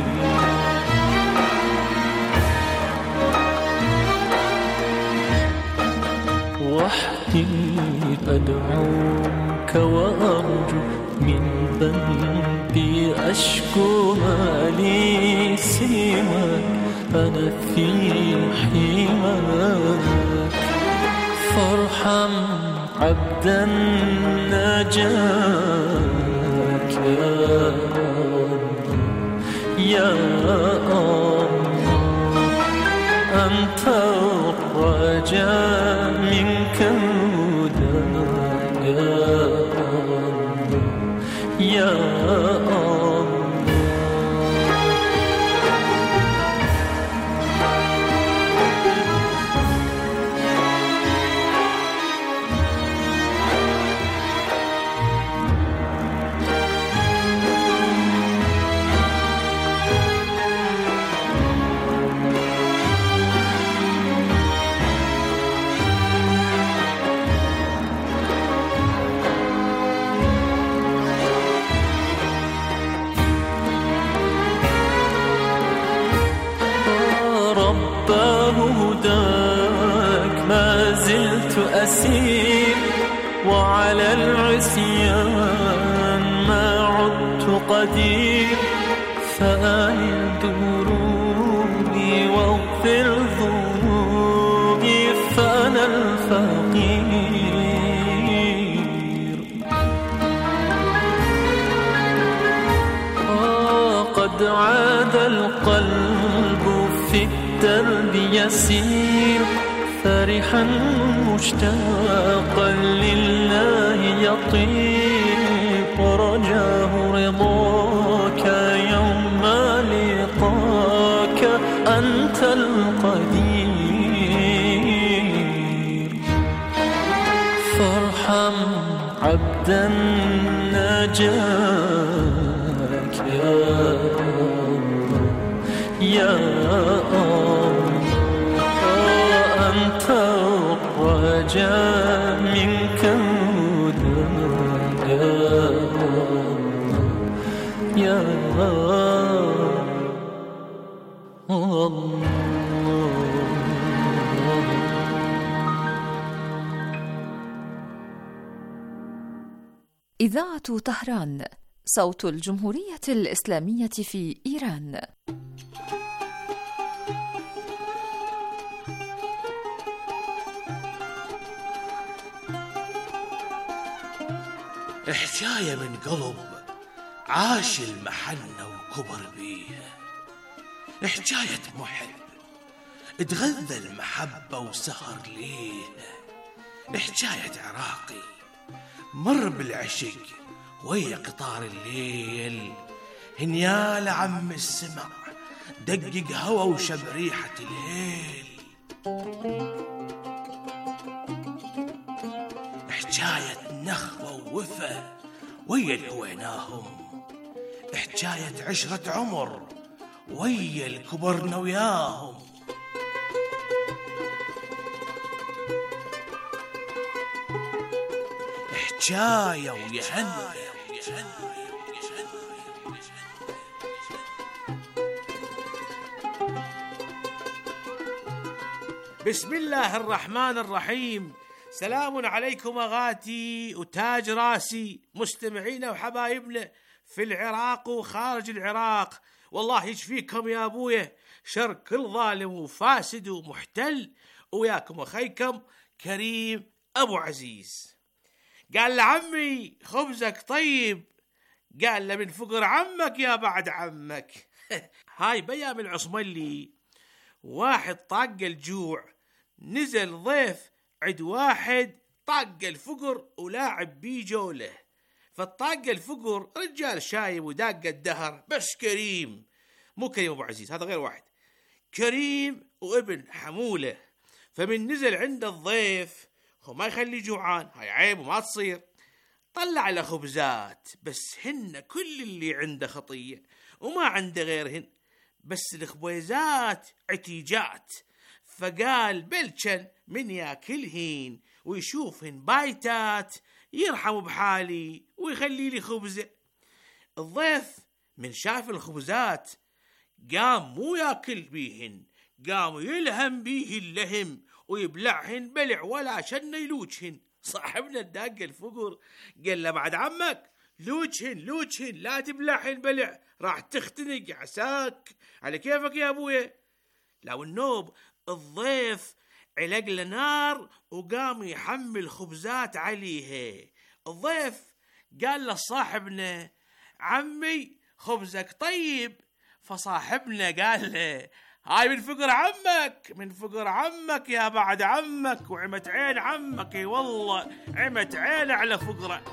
وحدي أدعوك وأرجو من ذنبي أشكو ما لي سواك أنا في حماك فارحم عبدا نجاك يا الله أنت الرجاء منك هداك يا الله أسير وعلى العصيان ما عدت قدير فآل دروبي واغفر ذنوبي فأنا الفقير قد عاد القلب في الدرب يسير فرحا مشتاقا لله يطير ورجاه رضاك يوم لقاك أنت القدير فارحم عبدا ناجاك يا أنت الرجاء منك هداك يا الله. إذاعة طهران، صوت الجمهورية الإسلامية في إيران. حكاية من قلب عاش المحنة وكبر بيها، حكاية محب اتغذى المحبة وسهر ليها، حكاية عراقي مر بالعشق ويا قطار الليل، هنيال عم السمع دقق هوا وشب ريحة الهيل. حكاية نخوة ووفا ويا الهويناهم، حكاية عشرة عمر ويا الكبرنا وياهم. حكاية ويهنى بسم الله الرحمن الرحيم. سلام عليكم أغاتي وتاج راسي، مستمعينا وحبايبنا في العراق وخارج العراق، والله يشفيكم يا أبويا شر كل ظالم وفاسد ومحتل، وياكم أخيكم كريم أبو عزيز. قال لعمي خبزك طيب، قال له من فقر عمك يا بعد عمك. هاي بيام العصملي واحد طاق الجوع، نزل ضيف عد واحد طاق الفقر ولاعب بيه جوله، فالطاق الفقر رجال شايب وداق الدهر، بس كريم مو كريم أبو عزيز، هذا غير واحد، كريم وابن حمولة. فمن نزل عند الضيف هو ما يخلي جوعان، هاي عيب وما تصير، طلع له خبزات بس هن كل اللي عنده خطية وما عنده غيرهن، بس الخبيزات عتيجات، فقال بلشن من ياكلهن ويشوفهن بايتات يرحم بحالي ويخلي لي خبزة. الضيف من شاف الخبزات قام مو ياكل بيهن، قام يلهم بيه اللهم ويبلعهن بلع ولا شن يلوجهن. صاحبنا الداق الفقر قال له بعد عمك لوجهن لا تبلعهن بلع راح تختنق عساك، على كيفك يا ابويا. لو النوب الضيف علق له نار وقام يحمل خبزات عليها. الضيف قال له صاحبنا عمي خبزك طيب، فصاحبنا قال له هاي من فقر عمك يا بعد عمك، وعمت عين عمك والله عمت عين على فقره.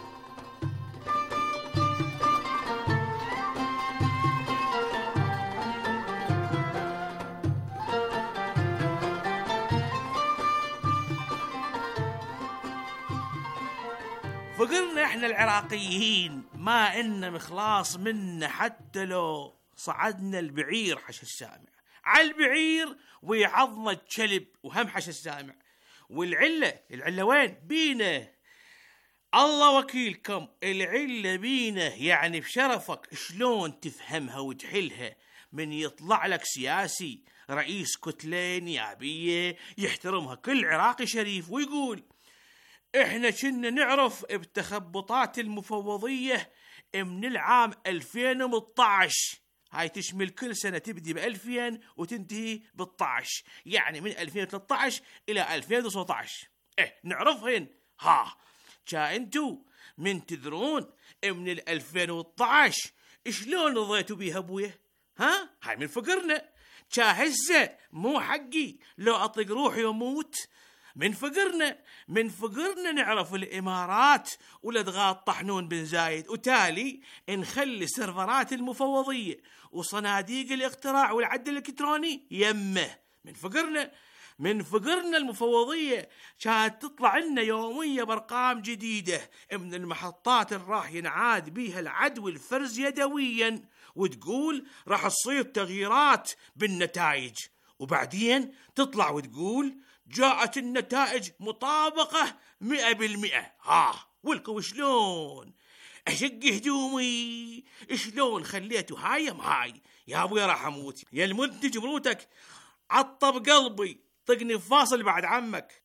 فقرنا احنا العراقيين ما إن مخلاص منا، حتى لو صعدنا البعير حش السامع، على البعير ويعضنا الكلب وهم حش السامع. والعلة وين؟ بينا. الله وكيلكم العلة بينا، يعني بشرفك شلون تفهمها وتحلها من يطلع لك سياسي رئيس كتلة نيابية يحترمها كل عراقي شريف ويقول احنا كنا نعرف بتخبطات المفوضية من العام 2018، هاي تشمل كل سنة تبدي ب2000 وتنتهي ب12، يعني من 2013 إلى 2019 نعرفهن. جا انتو من تدرون من 2012 شلون رضيتوا بيها ابويا؟ هاي من فقرنا. جا هسه مو حقي لو اطق روحي وموت من فقرنا نعرف الإمارات ولدغات طحنون بن زايد، وتالي نخلي سيرفرات المفوضية وصناديق الاقتراع والعد الإلكتروني يمه. من فقرنا المفوضية كانت تطلع لنا يومية بأرقام جديدة من المحطات اللي راح ينعاد بيها العد والفرز يدويا، وتقول راح تصير تغييرات بالنتائج، وبعدين تطلع وتقول جاءت النتائج مطابقة 100%. ولكم شلون أشق هدومي؟ شلون خليتوا هاي مهاي؟ يا أبويا راح أموت، يا المنتج مروتك عطب قلبي، طقني فاصل بعد عمك.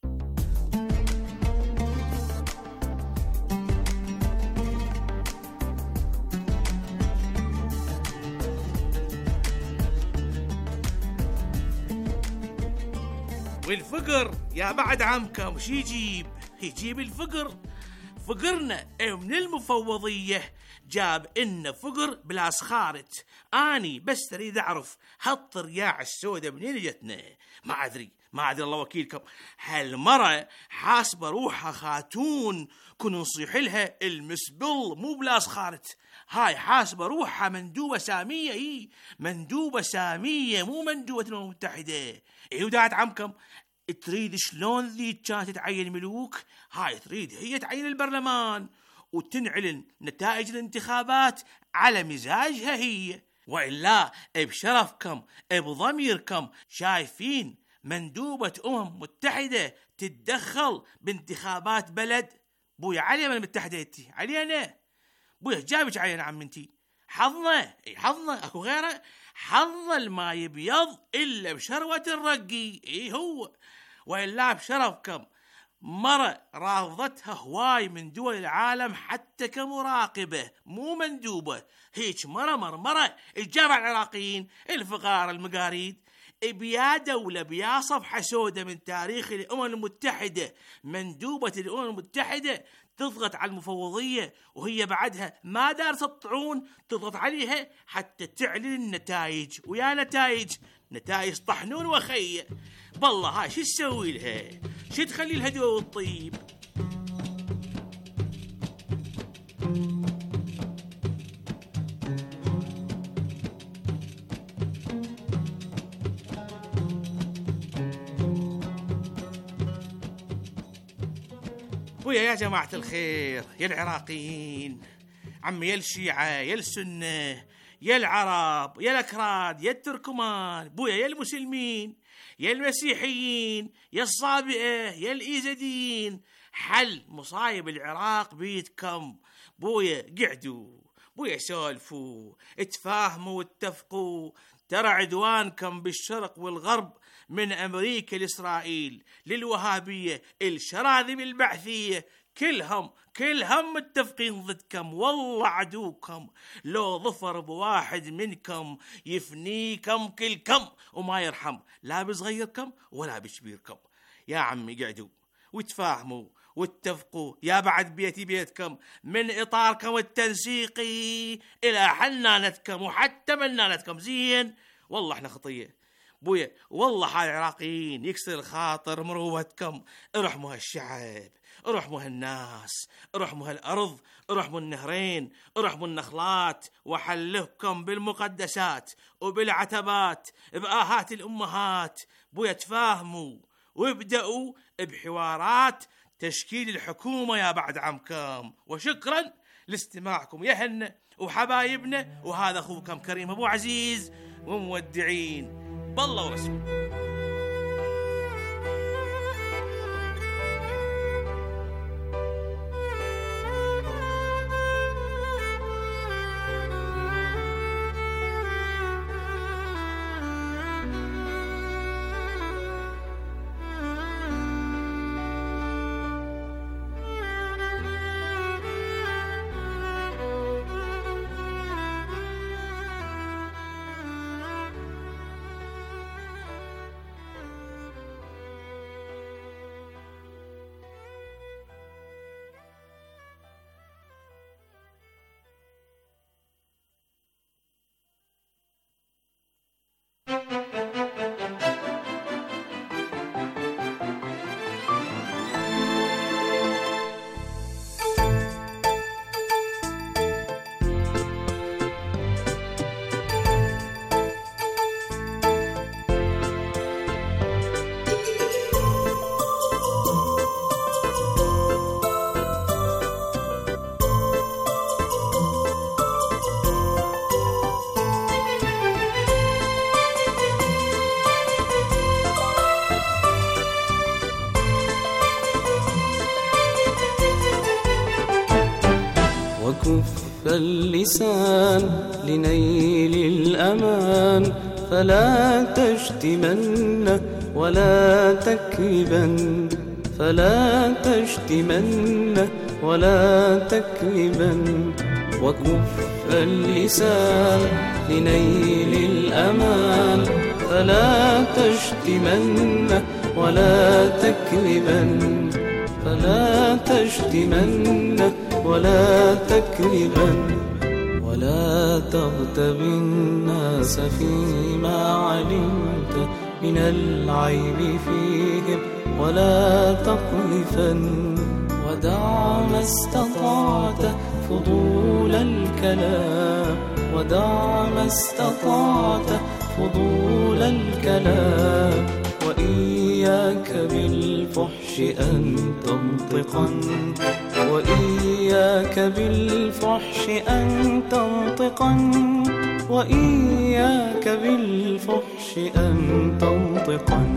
والفقر يا بعد عمكم شي يجيب الفقر. فقرنا من المفوضية جاب إن فقر بلا سخارت. أني بس أريد أعرف هالطرياع السوداء منين جتنا؟ ما أدري الله وكيلكم. هالمرة حاسبة روحها خاتون، كن نصيح لها المسبل مو بلا سخارت. هاي حاسبة روحها مندوبة سامية، هي مندوبة سامية مو مندوبة الأمم المتحدة. ودات عمكم تريد شلون ذي كانت تعين ملوك؟ هاي تريد هي تعين البرلمان وتنعلن نتائج الانتخابات على مزاجها هي، وإلا بشرفكم بضميركم شايفين مندوبة أمم متحدة تتدخل بانتخابات بلد؟ بويا علي من المتحدة انتي علينا، بويا جابك علينا عمنتي، حظنا اكو غيره، حظ ما يبيض إلا بشروة الرقي. هو وإلا بشرفكم مرة رافضتها هواي من دول العالم حتى كمراقبة مو مندوبة. هيك مرة الجامعة العراقيين الفقار المقاريد بيا دولة بيا صفحة سودة من تاريخ الأمم المتحدة، مندوبة الأمم المتحدة تضغط على المفوضية وهي بعدها ما دارت الطعون تضغط عليها حتى تعلن النتائج، ويا نتائج طحنون وخية. بالله هاي شو تسوي لها؟ شو تخلي لها دواء والطيب؟ ويا يا جماعة الخير، يا العراقيين، عمي، يا الشيعة، يا السنة، يا العرب، يا الأكراد، يا التركمان، بويا يا المسلمين، يا المسيحيين، يا الصابئة، يا الإيزدين، حل مصايب العراق بيدكم. بويا قعدوا، بويا سولفوا، اتفاهموا واتفقوا. ترى عدوانكم بالشرق والغرب من أمريكا لإسرائيل للوهابية الشراذم البعثية كلهم متفقين ضدكم. والله عدوكم لو ظفر بواحد منكم يفنيكم كلكم وما يرحم لا بصغيركم ولا بكبيركم. يا عمي قعدوا وتفاهموا واتفقوا، يا بعد بيتكم من إطاركم التنسيقي إلى حنانتكم وحتى منانتكم. زين والله احنا خطية بويا، والله حال العراقيين يكسر الخاطر مروتكم. ارحموا هالشعب، ارحموا هالناس، ارحموا هالأرض، ارحموا النهرين، ارحموا النخلات، وحلهكم بالمقدسات وبالعتبات بآهات الأمهات. بويا تفاهموا وابدأوا بحوارات تشكيل الحكومة يا بعد عمكم. وشكرا لاستماعكم يا هن وحبايبنا، وهذا أخوكم كريم أبو عزيز، ومودعين بالله ورسوله. وكف اللسان لنيل الأمان، فلا تشتمن ولا تكذبن، فلا تشتمن ولا تكذبن. وكف اللسان لنيل الأمان، فلا تشتمن ولا تكذبن، فلا تشتمن ولا تكذبن. ولا تغتب الناس فيما علمت من العيب فيهم ولا تقذفن. ودع ما استطعت فضول الكلام، ودع ما استطعت فضول الكلام. وإياك بالفحش أن تنطقا، وإياك بالفحش أن تنطقا، وإياك بالفحش أن تنطقا.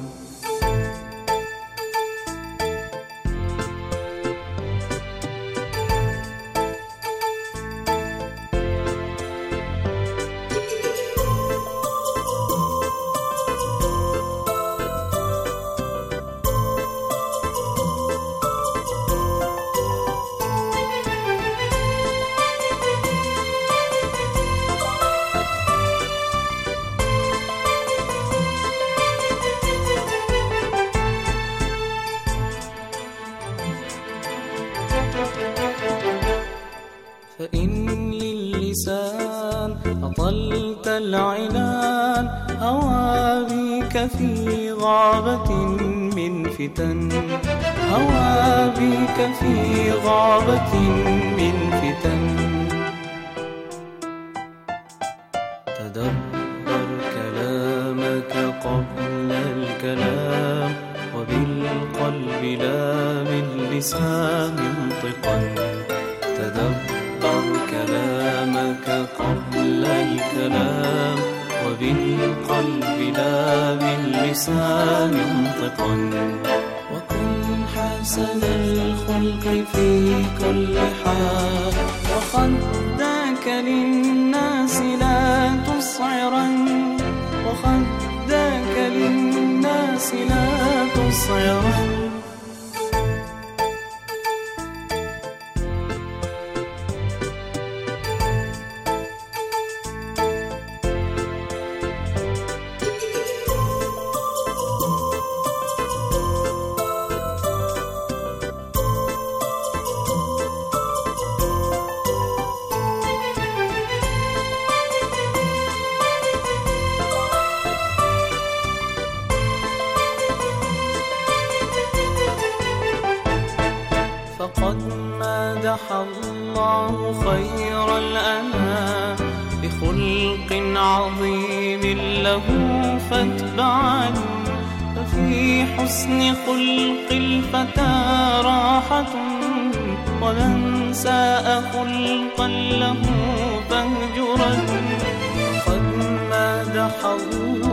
فإن للسان أطلت العنان، هوى بك في غابة من فتن، هوى بك في غابة من فتن. تدبر كلامك قبل الكلام، وبالقلب لا باللسان انطقا. تدبر كلامك قبل الكلام، وبالقلب لا باللسان انطقا. وكن حسن الخلق في كل حال، وخدك للناس لا تصعرا، وخدك للناس لا تصعرا. فقد مدح الله خير الأنام بخلق عظيم له فاتبعا. ففي حسن خلق الفتى راحة، ومن ساء خلقا له فاهجرا. قد مدح الله